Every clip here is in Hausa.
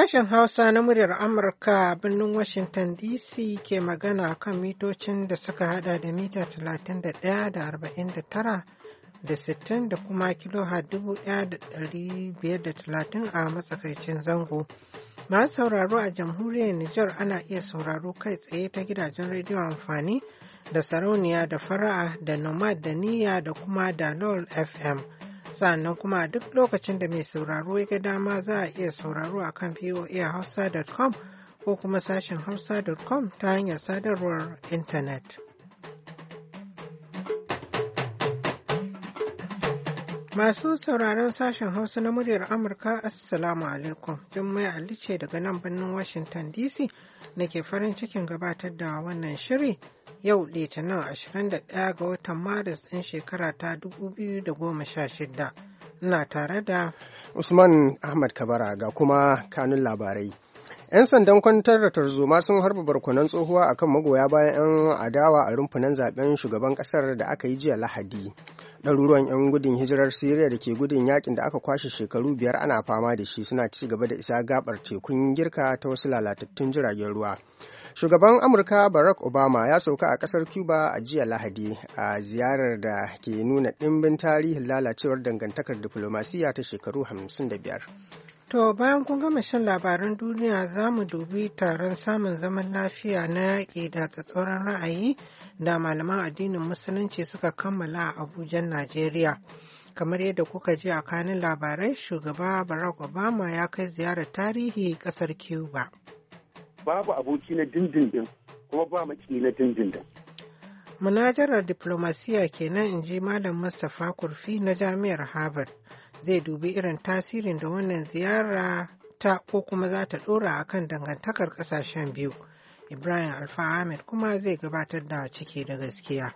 Sashen Hausa na muryar Amurka a birnin Washington DC ke magana kan mitocin da suka hada da mita 31 da 49 da 60 da kuma kilohertz 1530 a matsakaicin zango. Masu sauraro a jamhuriyar Nijar ana iya sauraro kai tsaye ta gidajen rediyo amfani da sarauniya da fara'a da nomad da niyya da kuma da LOL FM. Sannan kuma a duk lokacin da mai sauraro ya ga dama za a iya sauraro a kan voahausa.com ko kuma sashen hausa.com ta hanyar sadarwar intanet. Masu sauraron sashen Hausa na muryar Amurka, Assalamu alaikum. Jummai Ali ce daga nan birnin Washington DC nake farin cikin gabatar da wannan shiri yau Litinin 21 ga watan Maris ɗin shekara ta 2016. Ina tare da Usman Ahmad Kabara ga kuma kanun labarai. 'Yan sandan kwantar da tarzoma sun harba barkonon tsohuwa akan magoya bayan 'yan adawa a rumfunan zaben shugaban kasar da aka yi jiya Lahadi. Ɗaruruwan 'yan gudun hijirar Siriya da ke gudun yakin da aka kwashe shekaru 5 ana fama da shi suna ci gaba da isa gabar tekun Girka ta wasu lalatattun jiragen ruwa. Shugaban Amurka Barack Obama ya sauka a ƙasar Cuba a jiya Lahadi a ziyarar da ke nuna ɗimbin tarihin lalacewar dangantakar diflomasiyya ta shekaru 55. To bayan kun gama shan labaran duniya za mu dubi taron samun zaman lafiya na yaƙi da tsatsauran ra'ayi da malaman addinin musulunci suka kammala a Abuja, Najeriya. Kamar yadda kuka ji a kanin labarai, shugaba Barack Obama ya kai ziyarar tarihi ƙasar Cuba. Babu aboki na dindindin kuma ba maki na dindindin. Munajarar diplomasiya kenan in ji Malam Mustapha Kurfi na Jami'ar Harvard. Zai dubi irin tasirin da wannan ziyara ta ko kuma za ta ɗora a kan dangantakar ƙasashen biyu. Ibrahim Alfa Ahmed kuma zai gabatar da ciki da gaskiya.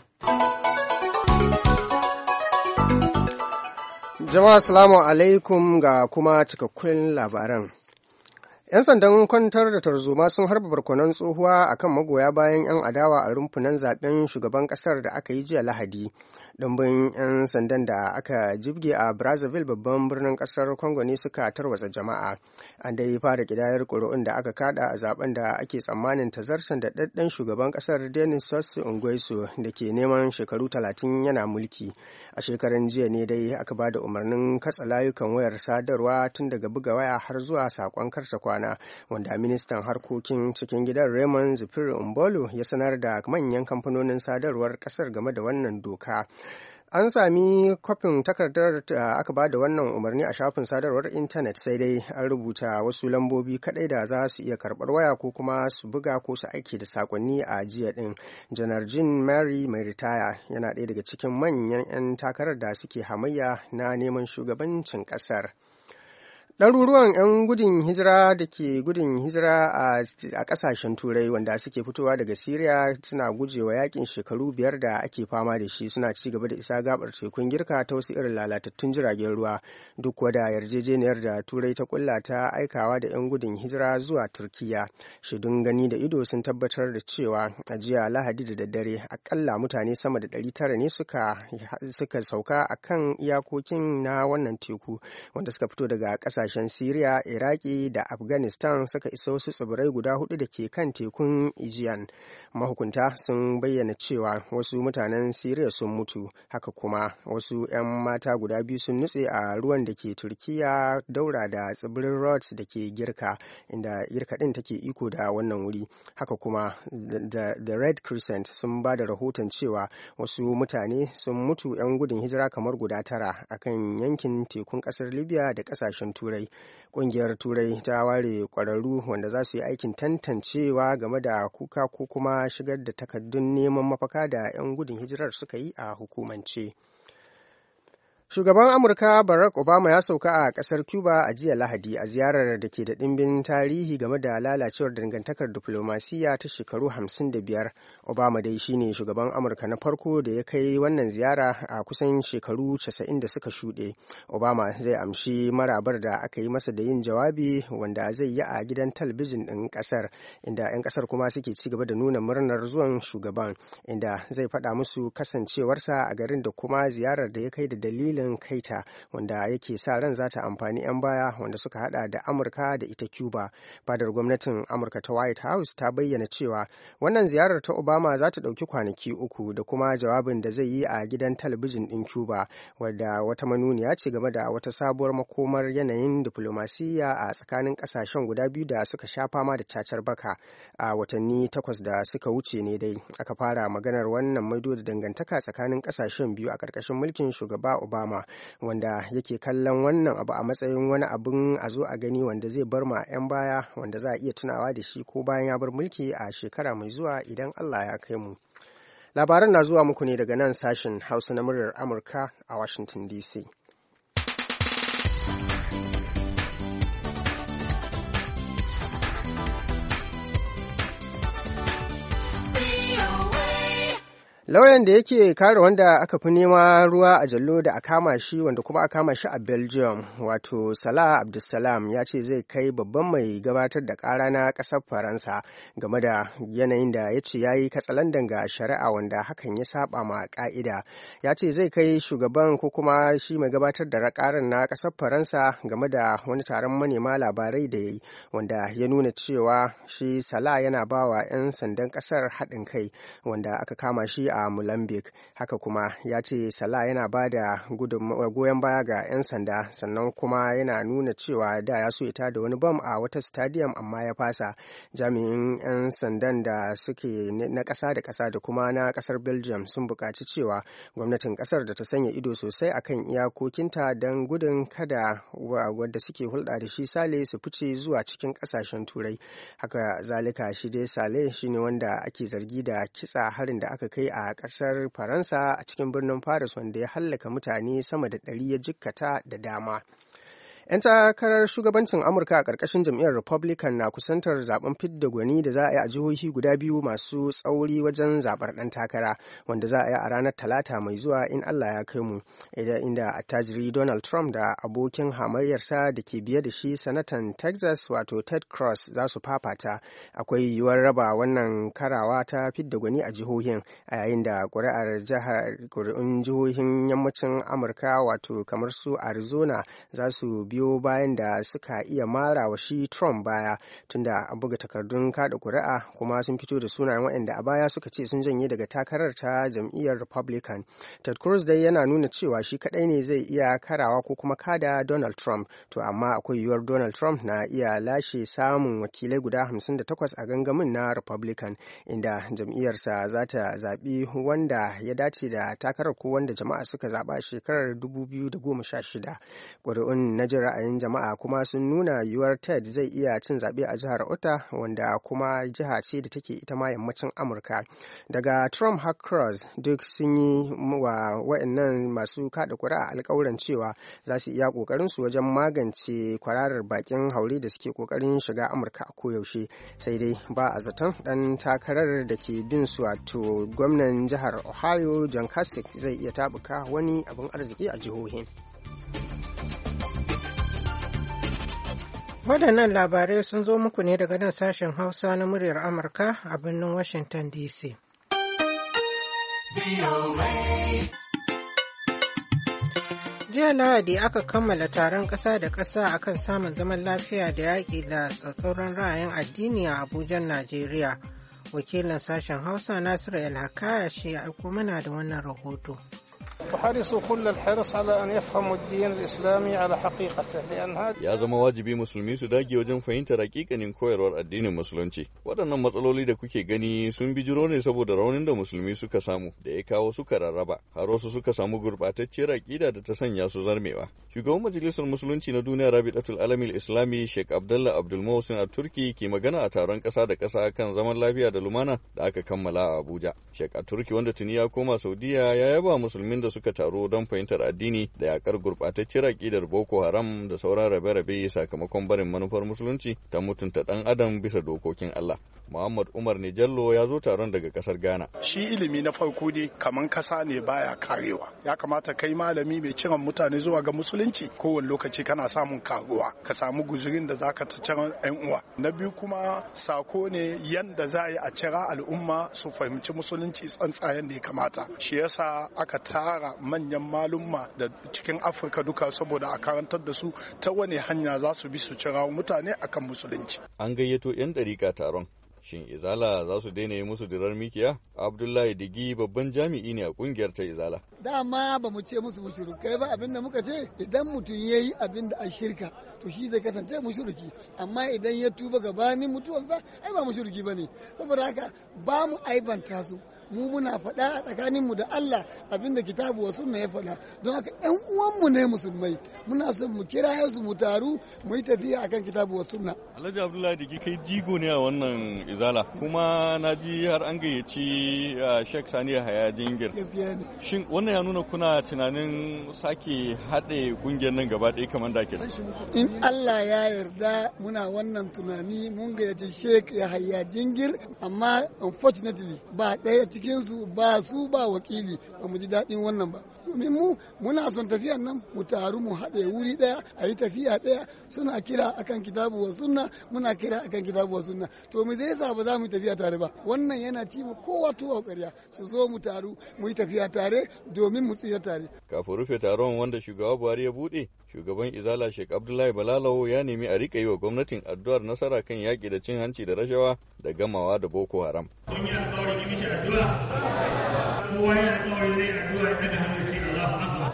Jama'a salamu alaikum ga kuma cikakkun labaran. 'Yan sandan kwantar da tarzoma sun harba barkonon tsohuwa akan magoya bayan 'yan adawa a rumfunan zaben shugaban kasar da aka yi jiya Lahadi. Ɗumbin 'yan sandan da aka jibge a Brazzaville babban birnin kasar Congo ne suka tarwatsa jama'a. An dai fara kidayar ƙuri'un da aka kada a zaben da ake tsammanin tazarcen da ɗaɗɗan shugaban kasar Denis Sassou Nguesso da ke neman shekaru 30 yana mulki. A shekaran jiya ne dai aka ba da umarnin katsa layukan wayar sadarwa tun daga buga waya har zuwa saƙon karta kwana, wanda ministan harkokin cikin gidan Raymond Zipiri Umbolo ya sanar da manyan kamfanonin sadarwar kasar game da wannan doka. An sami kwafin takardar da aka ba da wannan umarni a shafin sadarwar intanet, sai dai an rubuta wasu lambobi kadai da za su iya karbar waya ko kuma su buga ko su aiki da sakonni a jiya din. Janar Jean Mary mai ritaya yana ɗaya daga cikin manyan 'yan takarar da suke hamayya na neman shugabancin ƙasar. Ɗaruruwan 'yan gudun hijira da ke gudun hijira a ƙasashen Turai wanda suke fitowa daga Siriya suna gujewa yakin shekaru 5 da ake fama da shi suna ci gaba da isa gabar tekun Girka ta wasu irin lalatattun jiragen ruwa, duk wada yarjejeniyar da Turai ta kulla ta aikawa da 'yan gudun hijira zuwa Turkiya. Shaidun gani da ido sun tabbatar da cewa a jiya Lahadi da daddare akalla mutane sama da 900 ne suka sauka a kan iyakokin na wannan teku wanda suka fito daga ƙasashen Siriya, Iraki da Afghanistan suka isa wasu tsibirai guda 4 da ke kan tekun Aegean. Mahukunta sun bayyana cewa wasu mutanen Siriya sun mutu, haka kuma wasu 'yan mata guda 2 sun nutse a ruwan da ke Turkiya daura da tsibirin Rhodes da ke Girka, inda Girka ɗin take iko da wannan wuri. Haka kuma The Red Crescent sun ba da rahoton cewa wasu mutane sun mutu 'yan gudun hijira kamar guda 9 a kan yankin tekun ƙasar Libya da ƙasashen Turai. Ƙungiyar Turai ta ware ƙwararru wanda za su yi aikin tantancewa game da kuka ko kuma shigar da takardun neman mafaka da 'yan gudun hijirar suka yi a hukumance. Shugaban Amurka Barack Obama ya sauka a ƙasar Cuba a jiya Lahadi a ziyarar da ke da ɗimbin tarihi game da lalacewar dangantakar diflomasiyya ta shekaru 55. Obama dai shine shugaban Amurka na farko da ya kai wannan ziyara a kusan shekaru 90 da suka shuɗe. Obama zai amshi marabar da aka yi masa da yin jawabi wanda zai yi a gidan talabijin ɗin ƙasar, inda 'yan ƙasar kuma suke ci gaba da nuna murnar zuwan shugaban, inda zai faɗa musu kasancewarsa a garin da kuma ziyarar da ya kai da dalilin dalilin kaita wanda yake sa ran za ta amfani 'yan baya wanda suka hada da Amurka da ita Cuba. Fadar gwamnatin Amurka ta White House ta bayyana cewa wannan ziyarar ta Obama za ta ɗauki kwanaki 3 da kuma jawabin da zai yi a gidan talabijin ɗin Cuba, wadda wata manuniya ce game da wata sabuwar makomar yanayin diflomasiyya a tsakanin ƙasashen guda biyu da suka sha fama da cacar baka. A watanni 8 da suka wuce ne dai aka fara maganar wannan maido da dangantaka tsakanin ƙasashen biyu a ƙarƙashin mulkin shugaba Obama, wanda yake kallon wannan abu a matsayin wani abin a zo a gani wanda zai bar ma 'yan baya wanda za a iya tunawa da shi ko bayan ya bar mulki a shekara mai zuwa idan Allah ya kai mu. Labaran na zuwa muku ne daga nan sashen Hausa na muryar Amurka a Washington DC. Lauyan da yake kare wanda aka fi nema ruwa a jallo da a kama shi wanda kuma a kama shi a Belgium, wato Salah Abdulsalam, ya ce zai kai babban mai gabatar da kara na ƙasar Faransa game da yanayin da ya ce ya yi katsalandan ga shari'a wanda hakan ya saba ma ƙa'ida. Ya ce zai kai shugaban ko kuma shi mai gabatar da karar na ƙasar Faransa game da wani taron manema labarai da ya yi wanda ya nuna cewa shi Salah yana ba wa 'yan sandan ƙasar haɗin kai wanda aka kama shi a Mozambique. Haka kuma ya ce Salah yana ba da goyon baya ga 'yan sanda, sannan kuma yana nuna cewa da ya so ya tada wani bam a wata stadium amma ya fasa. Jami'in 'yan sandan da suke na ƙasa da ƙasa da kuma na ƙasar Belgium sun buƙaci cewa gwamnatin ƙasar da ta sanya ido sosai akan iyakokinta don gudun kada wadda suke hulɗa da shi Sale su fice zuwa cikin ƙasashen Turai. Haka zalika shi dai Sale shine wanda ake zargi da kitsa harin da aka kai a ƙasar Faransa a cikin birnin Paris wanda ya hallaka mutane sama da 100 ya jikkata da dama. 'Yan takarar shugabancin Amurka a ƙarƙashin jam'iyyar Republican na kusantar zaben fidda gwani da za a yi a jihohi guda biyu masu tsauri wajen zaɓar ɗan takara wanda za a yi a ranar Talata mai zuwa in Allah ya kai mu, inda attajiri Donald Trump da abokin hamayyarsa da ke biye da shi sanatan Texas wato Ted Cruz za su fafata. Akwai yiwuwar raba wannan karawa ta fidda gwani a jihohin a yayin da ƙuri'un jihohin yammacin Amurka wato kamar su Arizona za su biyo bayan da suka iya mara wa shi Trump baya tunda an buga takardun kada kuri'a kuma sun fito da sunayen waɗanda a baya suka ce sun janye daga takarar ta jam'iyyar Republican. Ted Cruz dai yana nuna cewa shi kadai ne zai iya karawa ko kuma kada Donald Trump, to amma akwai yiwuwar Donald Trump na iya lashe samun wakilai guda 58 a gangamin na Republican, inda jam'iyyarsa za ta zaɓi wanda ya dace da takarar ko wanda jama'a suka zaɓa shekarar 2016. Ƙuri'un na jira ra'ayin jama'a kuma sun nuna yiwuwar Ted zai iya cin zaɓe a jihar Utah wanda kuma jiha ce da take ita ma yammacin Amurka. Daga Trump har Cruz duk sun yi wa waɗannan masu kaɗa ƙuri'a alƙawuran cewa za su iya ƙoƙarin su wajen magance kwararar bakin haure da suke ƙoƙarin shiga Amurka a koyaushe, sai dai ba a zaton ɗan takarar da ke bin su wato gwamnan jihar Ohio John Kasich zai iya tabuka wani abin arziki a jihohin. Waɗannan labarai sun zo muku ne daga nan sashen Hausa na muryar Amurka a birnin Washington DC. Jiya Lahadi aka kammala taron ƙasa da ƙasa akan samun zaman lafiya da yaƙi da tsatsauran ra'ayin addini a Abuja, Najeriya. Wakilin sashen Hausa Nasiru El-Hakaya shi ya aiko mana da wannan rahoto. وحرصوا كل الحرص على أن يفهموا الدين الإسلامي على حقيقته لأن هذا ya zama wajibi musulmi su dage wajen fahimtar hakikanin koyarwar addinin musulunci. Waɗannan matsaloli da kuke gani sun bijiro ne saboda raunin da musulmi suka samu da ya kawo suka rarraba, har wasu suka samu gurɓatacciyar aƙida da ta sanya su zarmewa. Shugaban Majalisar Musulunci na Duniya Rabi'atul Alamil Islami Sheikh Abdullah Abdul Muhsin At-Turki ke magana a taron ƙasa da ƙasa kan zaman lafiya da lumana da aka kammala a Abuja. Sheikh At-Turki wanda tuni ya koma Saudiya ya yaba musulmin da suka taro don fahimtar addini da yakar gurɓatacciyar aƙidar Boko Haram da sauran rabe-rabe sakamakon barin manufar musulunci ta mutunta ɗan adam bisa dokokin Allah. Muhammad Umar Nijallo ya zo taron daga ƙasar Ghana. Shi ilimi na farko dai kaman kasa ne baya karewa. Ya kamata kai malami mai ciran mutane zuwa ga musulunci kowane lokaci kana samun karuwa, ka samu guzurin da zaka ta ciran ƴan uwa. Na biyu kuma sako ne yanda za a yi a cira al'umma su fahimci musulunci tsantsayen da ya kamata. Shi yasa aka tara tara manyan malumma da cikin Afirka duka saboda a karantar da su ta wani hanya za su bi su cira mutane akan musulunci. An gayyato 'yan ɗariƙa taron. Shin Izala za su daina yi musu dirar mikiya? Abdullahi Digi babban jami'i ne a kungiyar ta Izala. Dama ba mu ce musu mushrikai ba, abinda muka ce idan mutum ya yi abinda a shirka to shi zai kasance mushriki, amma idan ya tuba gabanin mutuwarsa ai ba mushriki bane. Saboda haka ba mu aibanta su, mu muna faɗa a tsakaninmu da Allah abinda kitabu wa sunna ya faɗa. Don haka ƴan uwanmu ne musulmai, muna son mu kira su mu taru mu yi tafiya akan kitabu wa sunna. Alhaji Abdullahi Digi kai jigo ne a wannan Izala, kuma na ji har an gayyaci Sheikh Sani Yahaya Jingir. Gaskiya ne. Shin wannan ya nuna kuna tunanin sake haɗe kungiyar nan gaba ɗaya kamar da ke? In Allah ya yarda muna wannan tunani, mun gayyaci Sheikh Yahaya Jingir, amma unfortunately ba ɗaya cikinsu ba su ba wakili, ba mu ji daɗin wannan ba. Domin mu muna son tafiyan nan mu taru mu haɗe wuri ɗaya a yi tafiya ɗaya, suna kira akan kitabu wa sunna, muna kira akan kitabu wa sunna. To mu zai sa ba za mu yi tafiya tare ba? Wannan yana ci mu kowa tuwa ƙarya, su zo mu taru mu yi tafiya tare domin mu tsira tare. Kafin rufe taron wanda shugaba Buhari ya buɗe, shugaban Izala Sheikh Abdullahi Balalawo ya nemi a rika yi wa gwamnatin addu'ar nasara kan yaƙi da cin hanci da rashawa da gamawa da Boko Haram. Kun yi alƙawari ki mishi addu'a, kowa ya alƙawari zai addu'a daga hannu sai Allahu Akbar.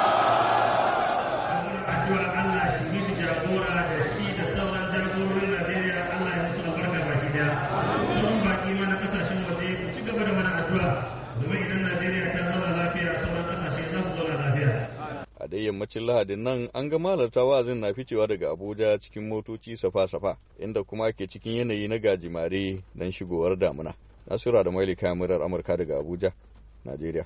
Addu'a Allah shi mishi jagora da shi da sauran jagororin Najeriya, Allah ya musu albarka baki daya. Sun baki mana kasashen waje ku ci gaba da mana addu'a domin idan Najeriya ta zauna lafiya sauran kasashe za su zauna lafiya. A dai yammacin Lahadin nan an ga malarta wa'azin na ficewa daga Abuja cikin motoci safa-safa, inda kuma ke cikin yanayi na gajimare don shigowar damuna. Nasura da Maili kayan murar Amurka daga Abuja, Najeriya.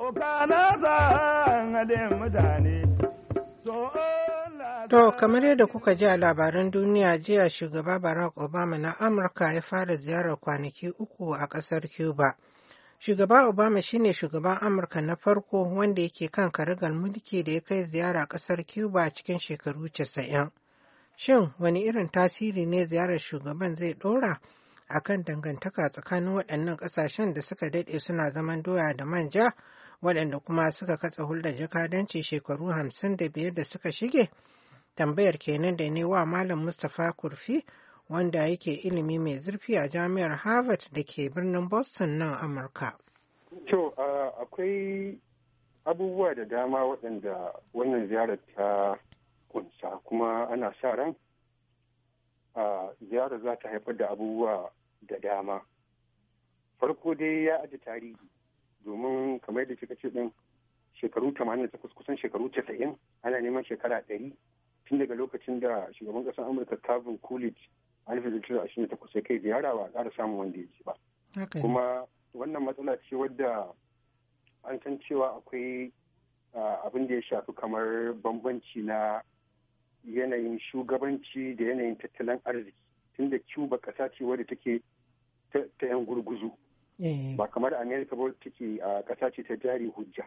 To, kamar yadda kuka ji a labaran duniya jiya, shugaba Barack Obama na Amurka ya fara ziyarar kwanaki 3 a ƙasar Cuba. Shugaba Obama shine shugaban Amurka na farko wanda yake kan karagar mulki da ya kai ziyara ƙasar Cuba cikin shekaru 90. Shin wani irin tasiri ne ziyarar shugaban zai ɗora a kan dangantaka tsakanin waɗannan ƙasashen da suka daɗe suna zaman doya da manja, waɗanda kuma suka katse hulɗar jakadanci shekaru 55 da suka shige? Tambayar kenan da ne wa Malam Mustapha Kurfi, wanda yake ilimi mai zurfi a jami'ar Harvard da ke birnin Boston nan Amurka. To, akwai abubuwa da dama waɗanda wannan ziyarar ta kunsa, kuma ana sa ran ziyarar za ta haifar da abubuwa da dama. Farko dai ya aji tarihi, domin kamar yadda kika ce din shekaru 88 kusan shekaru 90 ana neman shekara 100 tun daga lokacin da shugaban ƙasar Amurka Calvin Coolidge a 1928 ya kai ziyara ba a ƙara samun wanda ya ci ba. Kuma wannan matsala ce wadda an san cewa akwai abin da ya shafi kamar bambanci na yanayin shugabanci da yanayin tattalin arziki, tunda Cuba ƙasa ce wadda take ta 'yan gurguzu. Ba kamar Amerika ba take ƙasa ce ta jari hujja.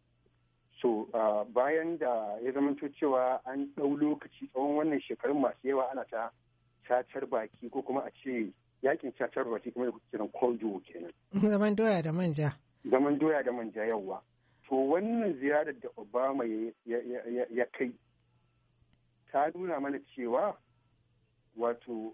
So bayan da ya zamanto cewa an ɗau lokaci tsawon wannan shekarun masu yawa ana ta cacar baki, ko kuma a ce yakin cacar baki kuma da kuke kiran Cold War kenan. Zaman doya da manja. Zaman doya da manja, yawa. To wannan ziyarar da Obama ya kai ta nuna mana cewa wato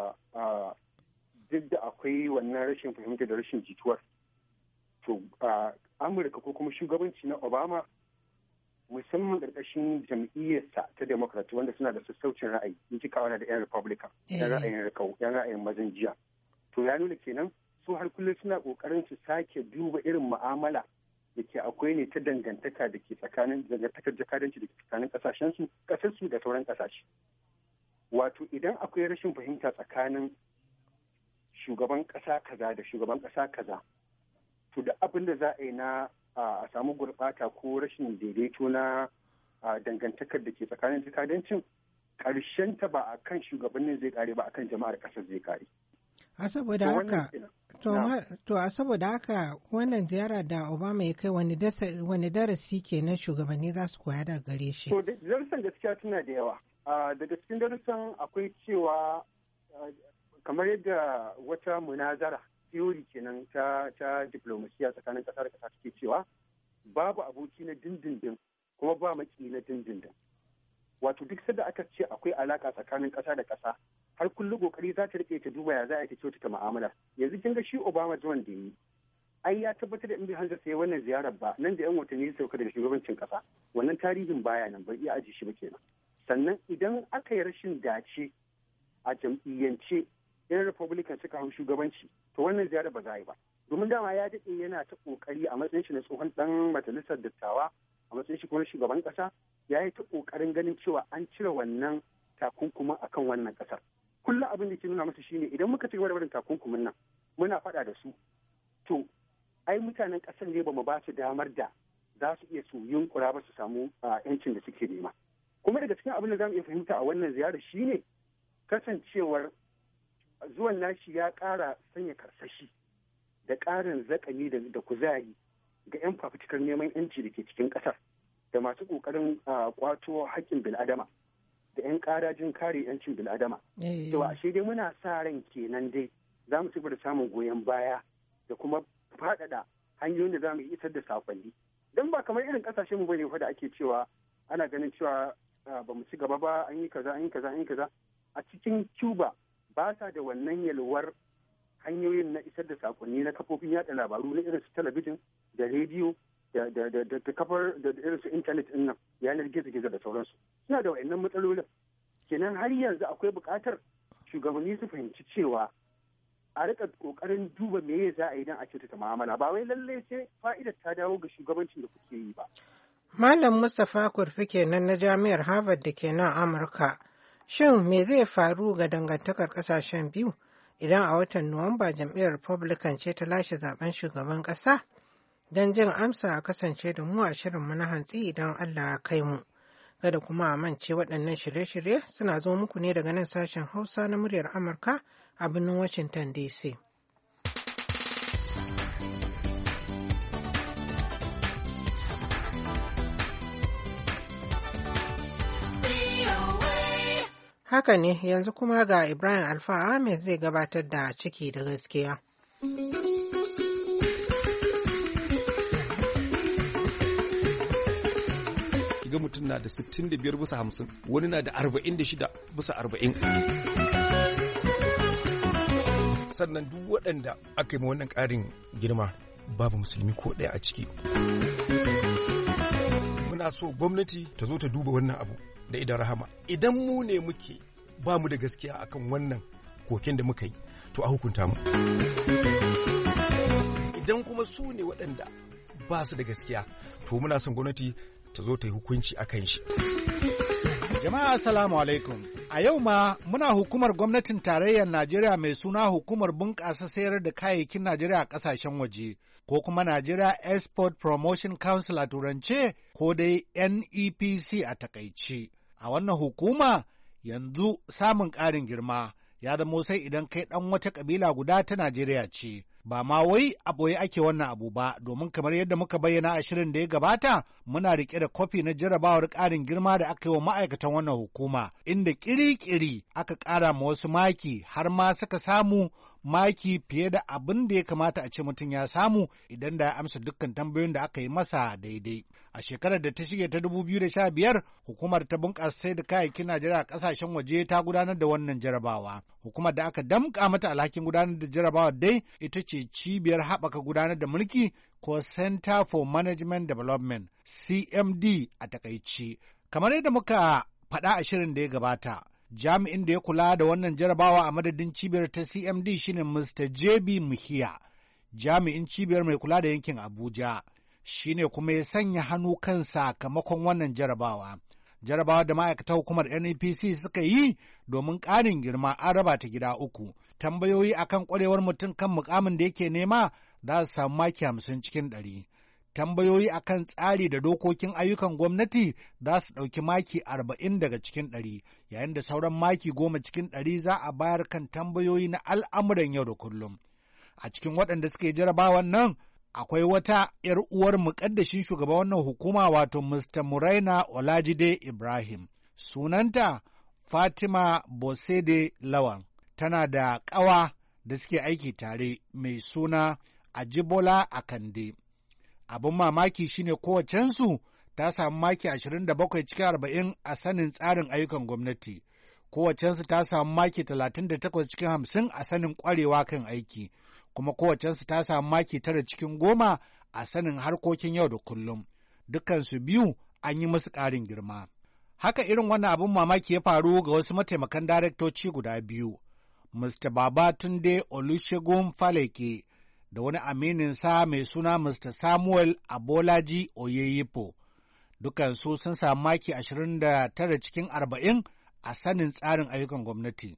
duk da akwai wannan rashin fahimta da rashin jituwar, to Amurka ko kuma shugabanci na Obama, musamman ƙarƙashin jam'iyyarsa ta Democrat, wanda suna da sassaucin ra'ayi, in ji kawana da 'yan Republican, 'yan ra'ayin rikau, 'yan ra'ayin mazan jiya. To ya nuna kenan su har kullum suna ƙoƙarin su sake duba irin mu'amala da ke akwai ne ta dangantaka da ke tsakanin dangantakar jakadanci da ke tsakanin ƙasarsu da sauran ƙasashe. Wato idan akwai rashin fahimta tsakanin shugaban ƙasa kaza da shugaban ƙasa kaza, to da abin da za a yi na a samu gurɓata ko rashin daidaito na dangantakar da ke tsakanin jakadancin, ta ba a kan shugabannin zai kare ba, a kan jama'ar ƙasar zai kare. A saboda haka, a saboda haka wannan ziyara da Obama ya kai wani darasi kenan shugabanni za su koya daga gare shi? To darussan gaskiya suna da yawa. Daga cikin darussan akwai cewa kamar yadda wata munazara theory kenan ta diplomasiya tsakanin ƙasa da ƙasa take cewa babu aboki na dindindin kuma ba maki na dindindin. Wato duk sanda aka ce akwai alaka tsakanin ƙasa da ƙasa har kullum kokari za ta rike ta duba ya za a ta kyautata mu'amala. Yanzu kin ga shi Obama zuwan da yi ai ya tabbatar da in bai hanzarta sai wannan ziyarar ba nan da 'yan watanni ya sauka daga shugabancin ƙasa wannan tarihin baya nan bai iya aji shi ba kenan. Sannan idan aka yi rashin dace a jam'iyyance yan Republican suka hau shugabanci to wannan ziyarar ba za a yi ba. Domin dama ya daɗe yana ta ƙoƙari a matsayin shi na tsohon ɗan majalisar dattawa a matsayin shi kuma shugaban ƙasa ya yi ta ƙoƙarin ganin cewa an cire wannan takunkumin akan wannan ƙasar. Kullum abin da ke nuna masa shine idan muka ci gaba da barin takunkumin nan muna faɗa da su to ai mutanen ƙasar ne ba mu ba su damar da za su iya su yunkura ba su samu yancin da suke nema. Kuma daga cikin abin da za mu iya fahimta a wannan ziyarar shine kasancewar zuwan nashi ya ƙara sanya karsashi da ƙarin zakami da kuzari ga 'yan fafutukar neman yanci da ke cikin ƙasar da masu ƙoƙarin ƙwato haƙƙin bil'adama da 'yan ƙarajin kare yancin bil'adama. To ashe dai muna sa ran kenan dai za mu ci gaba da samun goyon baya da kuma faɗaɗa hanyoyin da za mu isar da sakonni. Don ba kamar irin ƙasashen mu bane da ake cewa ana ganin cewa ba mu ci gaba ba an yi kaza an yi kaza an yi kaza. A cikin Cuba ba sa da wannan yalwar hanyoyin na isar da sakonni na kafofin yada labaru na irin su talabijin da rediyo da kafar da irin su intanet din nan yanar gizo-gizo da sauransu suna da wayannan matsalolin. Kenan har yanzu akwai buƙatar shugabanni su fahimci cewa a rika kokarin duba me za a yi don a kyautata mu'amala ba wai lallai sai fa'idar ta dawo ga shugabancin da kuke yi ba. Malam Mustapha Kurfi kenan na Jami'ar Harvard da ke nan Amurka. Shin me zai faru ga dangantakar ƙasashen biyu idan a watan Nuwamba jam'iyyar Republican ce ta lashe zaben shugaban ƙasa? Don jin amsa a kasance da mu a shirinmu na hantsi idan Allah ya kai mu. Kada kuma a mance waɗannan shirye-shirye suna zo muku ne daga nan sashen Hausa na muryar Amurka a birnin Washington DC. Haka ne, yanzu kuma ga Ibrahim Alfa Ahmed zai gabatar da ciki da gaskiya. Kiga mutum na da 65 bisa 50, wani na da 46 bisa 40. Sannan duk waɗanda aka yi ma wannan ƙarin girma babu musulmi ko ɗaya a ciki. Muna so gwamnati ta zo ta duba wannan abu da idan rahama. Idan mu ne muke ba mu da gaskiya akan wannan koken da muka yi to a hukunta mu. Idan kuma su ne waɗanda ba su da gaskiya to muna son gwamnati ta zo ta yi hukunci akan shi. Jama'a assalamu alaikum. A yau ma muna hukumar gwamnatin tarayyar Najeriya mai suna hukumar bunƙasa sayar da kayayyakin Najeriya a ƙasashen waje, ko kuma Nigeria Export Promotion Council a turance, ko dai NEPC a takaice. A wannan hukuma yanzu samun ƙarin girma ya zamo sai idan kai ɗan wata ƙabila guda ta Najeriya ce. Ba ma wai a ɓoye ake wannan abu ba, domin kamar yadda muka bayyana a shirin da ya gabata, muna riƙe da kwafi na jarrabawar ƙarin girma da aka yi wa ma'aikatan wannan hukuma, inda ƙiri-ƙiri aka ƙara ma wasu maki har ma suka samu maki fiye da abin da ya kamata a ce mutum ya samu idan da ya amsa dukkan tambayoyin da aka yi masa daidai. A shekarar da ta shige ta 2015, hukumar ta bunƙasa sai da kayayyakin Najeriya a ƙasashen waje ta gudanar da wannan jarabawa. Hukumar da aka damƙa mata alhakin gudanar da jarabawar dai ita ce cibiyar haɓaka gudanar da mulki ko Center for Management Development, CMD a takaici. Kamar yadda muka faɗa a shirin da ya gabata, jami'in da ya kula da wannan jarabawa a madadin cibiyar ta CMD shine Mr. JB Muhiya, jami'in cibiyar mai kula da yankin Abuja. Shine kuma ya sanya hannu kan sakamakon wannan jarabawa. Jarabawa da ma'aikatan hukumar NEPC suka yi domin ƙarin girma an raba ta gida uku. Tambayoyi akan ƙwarewar mutum kan mukamin da yake nema za su samu maki 50 cikin 100. Tambayoyi akan tsari da dokokin ayyukan gwamnati za su ɗauki maki 40 daga cikin 100, yayin da sauran maki 10 cikin 100 za a bayar kan tambayoyi na al'amuran yau da kullum. A cikin waɗanda suke jarabawan nan, akwai wata ‘yar uwar muƙaddashin shugaban wannan hukuma wato Mr. Muraina Olajide Ibrahim. Sunanta Fatima Bosede Lawan. Tana da ƙawa da suke aiki tare mai suna Ajibola Akande. Abin mamaki shine kowacensu ta samu maki 27 cikin 40 a sanin tsarin ayyukan gwamnati. Kowacensu ta samu maki 38 cikin 50 a sanin ƙwarewa kan aiki, kuma kowacensu ta samu maki 9 cikin 10 a sanin harkokin yau da kullum. Dukansu biyu an yi musu ƙarin girma. Haka irin wannan abin mamaki ya faru ga wasu mataimakan daraktoci guda biyu, Mr. Babatunde Olusegun Faleke da wani amininsa mai suna Mr. Samuel Abolaji Oyeyipo. Dukansu sun samu maki 29 cikin 40 a sanin tsarin ayyukan gwamnati,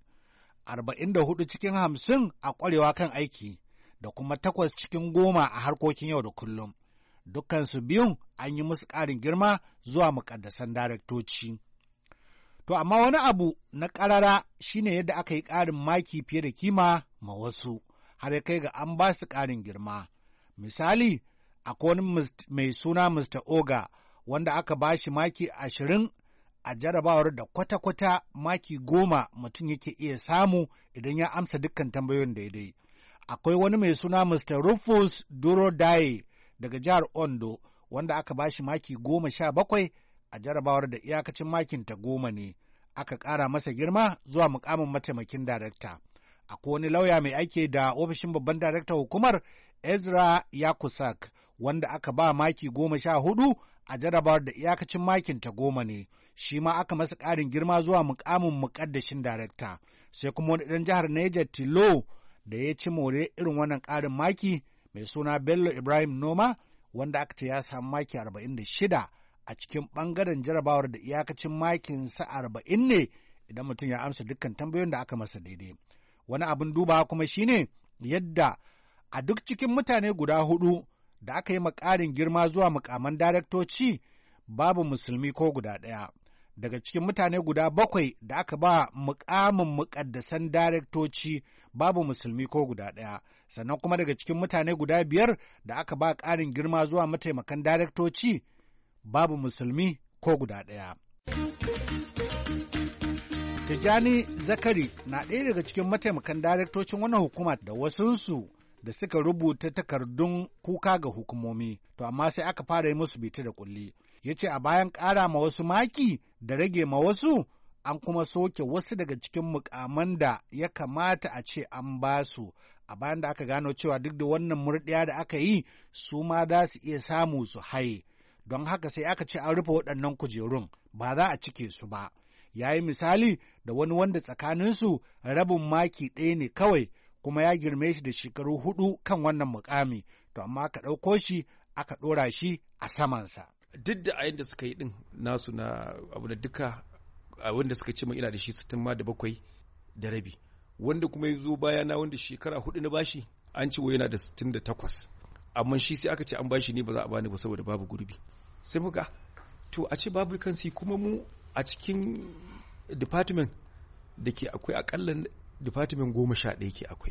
44 cikin 50 a ƙwarewa kan aiki, da kuma 8 cikin 10 a harkokin yau da kullum. Dukansu biyun an yi musu ƙarin girma zuwa muƙaddasan daraktoci. To, amma wani abu na ƙarara shine yadda aka yi ƙarin maki fiye da kima ma wasu, har ya kai ga an ba su ƙarin girma. Misali, akwai wani mai suna Mr. Oga, wanda aka ba shi maki 20 a jarabawar da kwata-kwata maki 10 mutum yake iya samu idan ya amsa dukkan tambayoyin daidai. Akwai wani mai suna Mr. Rufus Durodaye daga jihar Ondo, wanda aka ba shi maki 17 a jarabawar da iyakacin makinta 10 ne, aka ƙara masa girma zuwa mukamin mataimakin darakta. Akwai wani lauya mai aiki da ofishin babban daraktan hukumar, Ezra Yakusak, wanda aka ba maki 14 a jarabawar da iyakacin makinta 10 ne, shi ma aka masa ƙarin girma zuwa mukamin muƙaddashin darakta. Sai kuma wani ɗan jihar Niger Tilo da ya ci more irin wannan ƙarin maki mai suna Bello Ibrahim Noma, wanda aka ce ya samu maki 46 a cikin ɓangaren jarabawar da iyakacin makinsa 40 ne idan mutum ya amsa dukkan tambayoyin da aka masa daidai. Wani abin dubawa kuma shine yadda a duk cikin mutane guda 4 da aka yi ƙarin girma zuwa mukaman daraktoci babu musulmi ko guda ɗaya. Daga cikin mutane guda 7 da aka ba mukamin muƙaddasan daraktoci babu musulmi ko guda ɗaya. Sannan kuma daga cikin mutane guda 5 da aka ba ƙarin girma zuwa mataimakan daraktoci babu musulmi ko guda ɗaya. Tijjani Zakari na ɗaya daga cikin mataimakan daraktocin wannan hukuma da wasunsu da suka rubuta takardun kuka ga hukumomi, to amma sai aka fara yi musu bita da kulli. Ya ce a bayan ƙara ma wasu maki da rage ma wasu, an kuma soke wasu daga cikin mukaman da ya kamata a ce an ba su, a bayan da aka gano cewa duk da wannan murɗiya da aka yi su ma za su iya samu su haye. Don haka sai aka ce an rufe waɗannan kujerun, ba za a cike su ba. Ya yi misali da wani wanda tsakaninsu rabin maki ɗaya ne kawai, kuma ya girme shi da shekaru 4 kan wannan mukami, to amma aka ɗauko shi aka ɗora shi a samansa. Duk da ayin da suka yi ɗin nasu na abu da duka wanda suka ce ina da shi 67 da rabi, wanda kuma ya zo bayana wanda shekara 4 na bashi an ce yana da 68, amma shi sai aka ce an bashi ne ba za a bani ba saboda babu gurbi. Sai muka to a ce babu kansi, kuma mu a cikin department da ke akwai akalla department 11 ke akwai,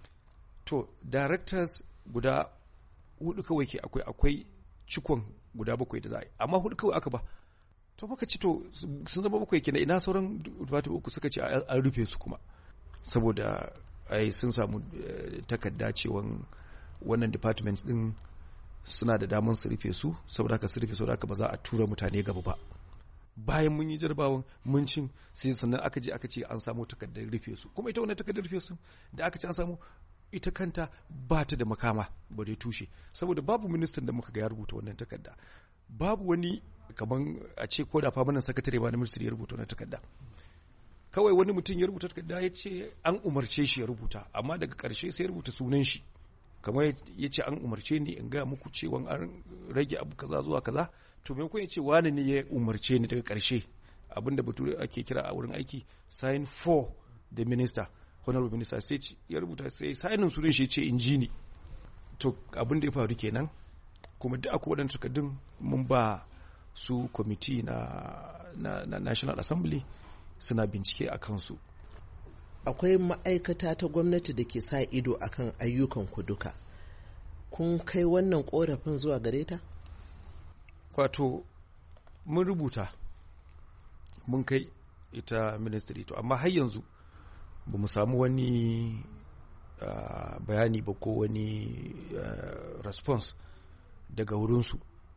to directors guda 4 kawai ke akwai cikon guda 7 da za a yi, amma 4 kawai aka ba. To muka ci to sun zama 7 kenan, ina sauran department 3 suka ce an rufe su kuma saboda ai sun samu takarda cewan wannan department din suna da damar su rufe su, saboda haka su rufe, saboda haka ba za a tura mutane gaba ba. Bayan mun yi jarabawan mun cin, sai sannan aka je aka ce an samu takardar rufe su, kuma ita wannan takardar rufe su da aka ce an samu, ita kanta ba ta da makama ba dai tushe, saboda babu ministan da muka ga ya rubuta wannan takarda, babu wani kaman a ce ko da famanan sakatare ba na ministry ya rubuta wannan takarda. Kawai wani mutum ya rubuta takarda ya ce an umarce shi ya rubuta, amma daga ƙarshe sai ya rubuta sunan shi, kamar ya ce an umarce ni in gaya muku cewa an rage abu kaza zuwa kaza, to maimakon ya ce wani ne ya umarce ni daga ƙarshe, abinda bature ake kira a wurin aiki sign for the minister, honorable minister, sai ya rubuta sai signin sunan shi ya ce in ji ni. To abin da ya faru kenan, kuma duk akwai waɗanda takardun mun ba su kwamiti na National Assembly suna bincike a kansu. Akwai ma'aikata ta gwamnati da ke sa ido akan ayyukan ku duka, kun kai wannan korafin zuwa gare ta? Wato mun rubuta mun kai ita ministry, to amma har yanzu ba mu samu wani bayani ba ko wani response daga wurinsu.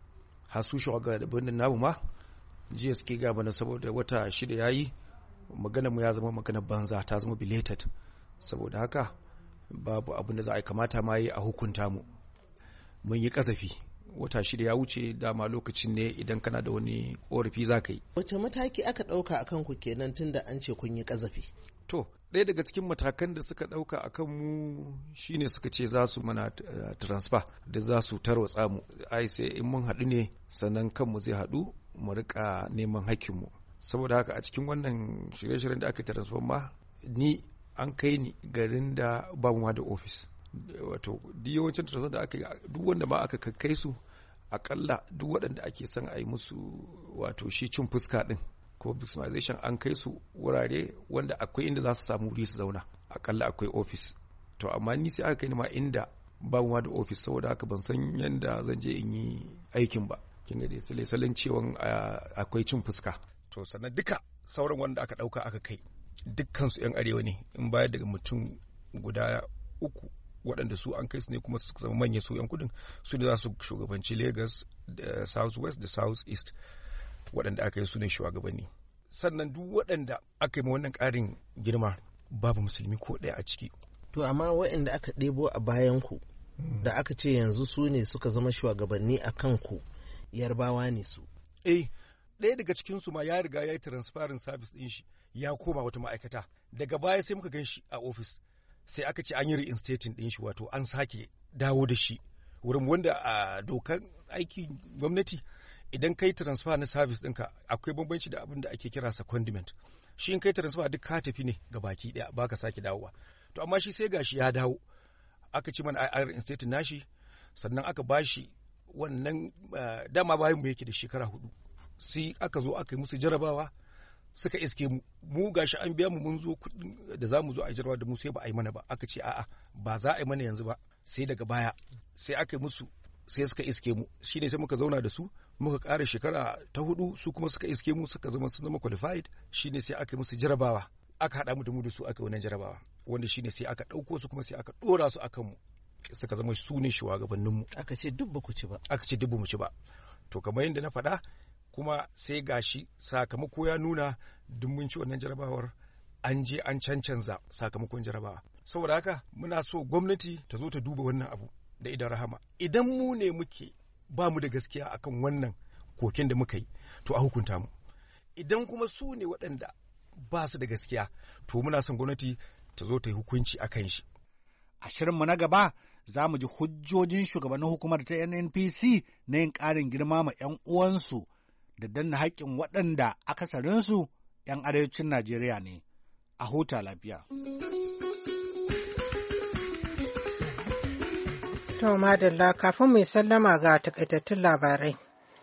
Har su shugabannin namu ma jiya suke ga mana saboda wata 6 yayi magana mu ya zama magana banza, ta zama belated. Saboda haka babu abin da za a yi, kamata ma yi a hukunta mu. Mun yi kasafi, wata 6 ya wuce, dama lokacin ne idan kana da wani korafi za ka yi. Wace mataki aka ɗauka a kanku kenan tun da an ce kun yi kasafi? To, ɗaya daga cikin matakan da suka ɗauka a kanmu shine suka ce za su mana transfer, da za su tarwatsa mu. Ai sai in mun haɗu ne sannan kanmu zai haɗu mu rika neman hakkinmu. Saboda haka a cikin wannan shirye-shiryen da aka transfer ma, ni an kai ni garin da ba mu da ofis. Wato duk yawancin transfer da aka yi, duk wanda ma aka kai su, akalla duk waɗanda ake son a yi musu wato shi cin fuska ɗin ko victimization, an kai su wurare wanda akwai inda za su samu wuri su zauna, akalla akwai ofis. To amma ni sai aka kai ni ma inda ba mu da ofis, saboda haka ban san yanda zan je in yi aikin ba. Kin ga dai sale-salen cewa akwai cin fuska. To sannan duka sauran wanda aka ɗauka aka kai, dukkan su 'yan arewa ne, in bayar daga mutum guda 3 waɗanda su an kai su ne kuma su zama manya su 'yan kudin, su ne za su shugabanci Lagos da South West da South East, waɗanda aka yi su ne shugabanni. Sannan duk waɗanda aka yi wannan ƙarin girma babu musulmi ko ɗaya a ciki. To amma waɗanda aka ɗebo a bayan ku da aka ce yanzu su ne suka zama shugabanni a kanku, yarbawa ne su? Ɗaya daga cikinsu ma ya riga ya yi transferring service ɗin shi, ya koma wata ma'aikata. Daga baya sai muka gan shi a ofis, sai aka ce an yi reinstating ɗin shi, wato an sake dawo da shi wurin, wanda a dokar aiki gwamnati idan kai transfer na service ɗinka akwai bambanci da abin da ake kira secondment. Shi in kai transfer duk ka tafi ne ga baki ɗaya, ba ka sake dawowa. To amma shi sai gashi ya dawo, aka ci mana an reinstating nashi, sannan aka bashi wannan dama bayan mu yake da shekara 4. Sai aka zo aka yi musu jarabawa, suka iske mu gashi an biya mu, mun zo kudin da za mu zo a jarabawa da mu, sai ba a yi mana ba. Aka ce a'a ba za a yi mana yanzu ba, sai daga baya. Sai aka yi musu, sai suka iske mu, shine sai muka zauna da su, muka ƙara shekara ta 4, su kuma suka iske mu, suka zama sun zama qualified. Shine sai aka yi musu jarabawa, aka haɗa mu da su aka yi wannan jarabawa, wanda shine sai aka ɗauko su kuma sai aka ɗora su akan mu, suka zama su ne shugabanninmu. Aka ce duk ba ku ci ba. Aka ce duk ba mu ci ba. To kamar yadda na faɗa, kuma sai gashi sakamako ya nuna duk mun ci wannan jarabawar, an je an cancanza sakamakon jarabawa. Saboda haka muna so gwamnati ta zo ta duba wannan abu da idan rahama. Idan mu ne muke ba mu da gaskiya akan wannan koken da muka yi, to a hukunta mu. Idan kuma su ne waɗanda ba su da gaskiya, to muna son gwamnati ta zo ta yi hukunci a kan shi. A shirinmu na gaba za mu ji hujjojin shugabannin hukumar ta NNPC na yin ƙarin girma ma 'yan uwansu da danna haƙƙin waɗanda akasarinsu 'yan arewacin Najeriya ne. A huta lafiya. To madalla, kafin mai sallama ga takaitattun labarai.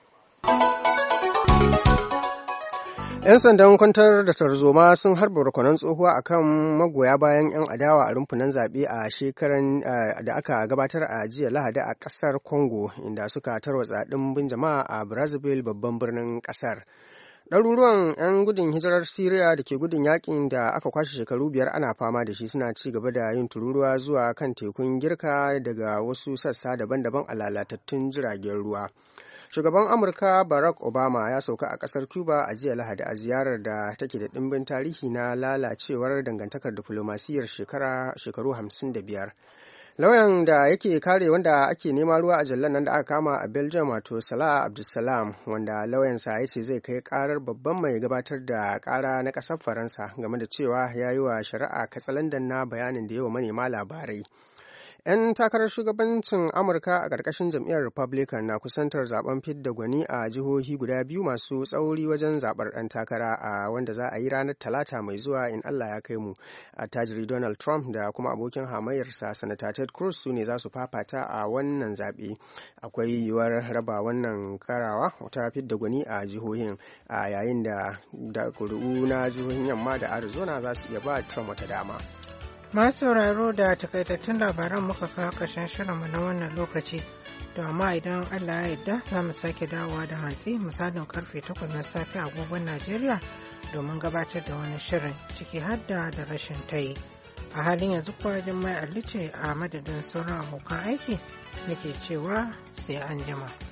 'Yan sandan kwantar da tarzoma sun harba barkonon tsohuwa a kan magoya bayan 'yan adawa a rumfunan zaɓe a shekaran da aka gabatar a jiya Lahadi a ƙasar Congo, inda suka tarwatsa ɗimbin jama'a a Brazzaville, babban birnin ƙasar. Ɗaruruwan 'yan gudun hijirar Siriya da ke gudun yakin da aka kwashe shekaru 5 ana fama da shi suna ci gaba da yin tururuwa zuwa kan tekun Girka daga wasu sassa daban-daban a lalatattun jiragen ruwa. Shugaban Amurka Barack Obama ya sauka a ƙasar Cuba a jiya Lahadi a ziyarar da take da ɗimbin tarihi na lalacewar dangantakar diflomasiyyar shekaru 55. Lauyan da yake kare wanda ake nema ruwa a jallan nan da aka kama a Belgium, wato Salah Abdulsalam, wanda lauyansa ya ce zai kai karar babban mai gabatar da kara na ƙasar Faransa game da cewa ya yi wa shari'a katsalandan na bayanin da yawa manema labarai. 'Yan takarar shugabancin Amurka a ƙarƙashin jam'iyyar Republican na kusantar zaben fidda gwani a jihohi guda biyu masu tsauri wajen zaɓar ɗan takara a wanda za a yi ranar Talata mai zuwa in Allah ya kai mu. Attajiri Donald Trump da kuma abokin hamayyarsa Sanata Ted Cruz su ne za su fafata a wannan zaɓe. Akwai yiwuwar raba wannan karawa ta fidda gwani a jihohin a yayin da kuri'u na jihohin yamma da Arizona za su iya ba Trump wata dama. Masu sauraro da takaitattun labaran muka kawo ƙarshen shirinmu na wannan lokaci. To amma idan Allah ya yarda za mu sake dawowa da hantsi misalin karfe 8 na safe a agogon Najeriya domin gabatar da wani shirin ciki har da rashin tayi. A halin yanzu kuwa Jummai Ali ce a madadin sauran abokan aiki nake cewa sai an jima.